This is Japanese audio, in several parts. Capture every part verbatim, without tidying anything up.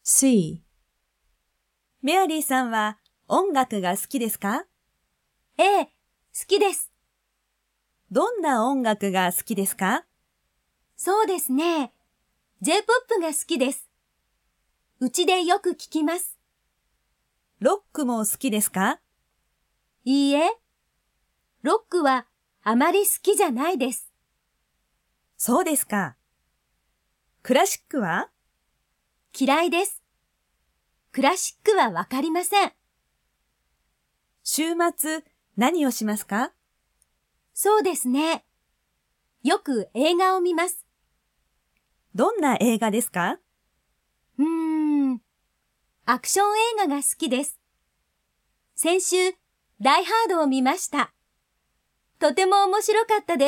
C、メアリーさんは音楽が好きですか？ ええ、好きです。 どんな音楽が好きですか？ そうですね。J-ポップ が好きです。うちでよく聞きます。 ロックも好きですか？ いいえ、ロックはあまり好きじゃないです。 そうですか。クラシックは？ 嫌いです。クラシックはわかりません。 週末何をしますか？ そうですね。よく映画を見ます。 どんな映画ですか？ うーん、アクション映画が好きです。先週、ダイハードを見ました。とても面白かったです。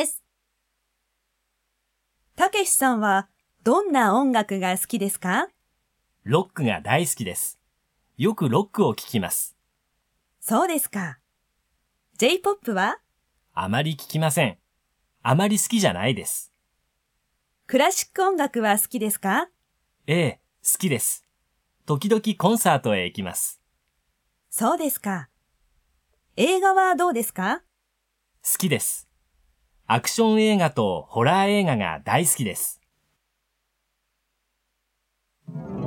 たけしさんはどんな音楽が好きですか？ ロックが大好きです。よくロックを聴きます。 そうですか。J-ポップ は？ あまり聴きません。あまり好きじゃないです。 クラシック音楽は好きですか？ ええ、好きです。時々コンサートへ行きます。 そうですか。映画はどうですか？ 好きです。アクション映画とホラー映画が大好きです。